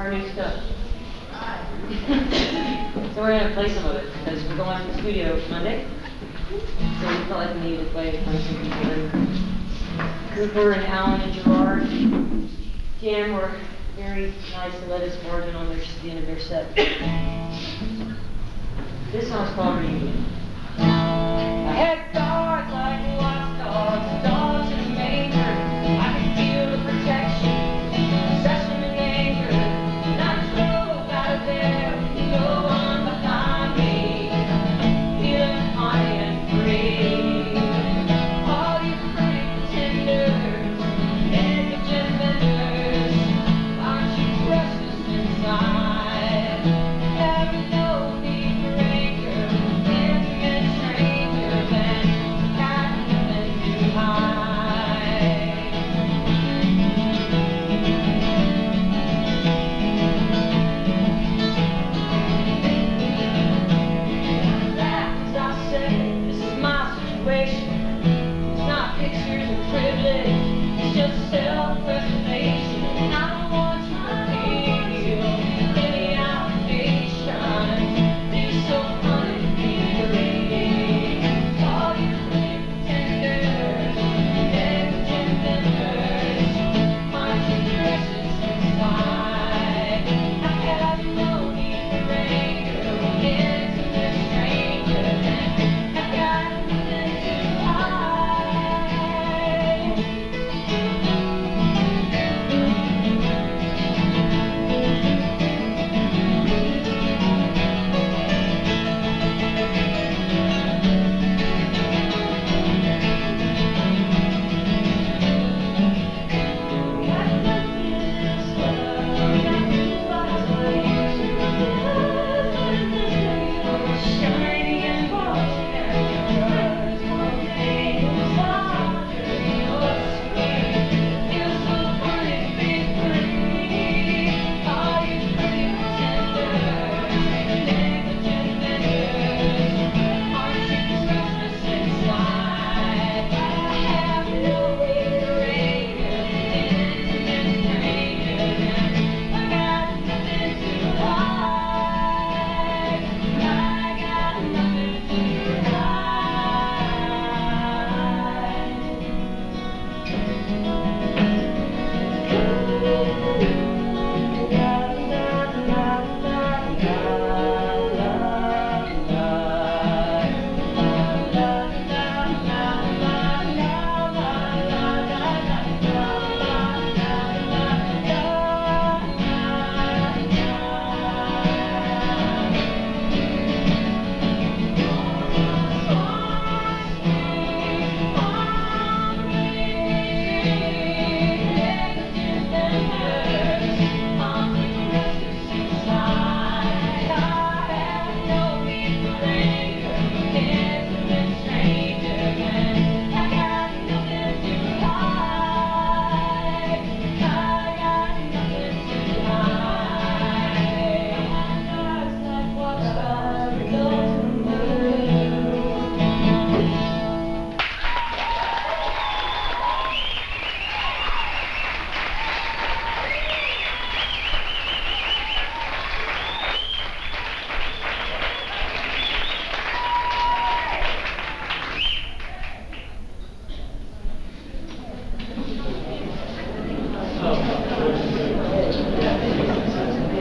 our new stuff. So we're gonna play some of it because we're going to the studio Monday. So we felt like we needed to play some people. And Cooper and Alan and Gerard Jam were very nice to let us bargain on the end of their set. This song's called Reunion.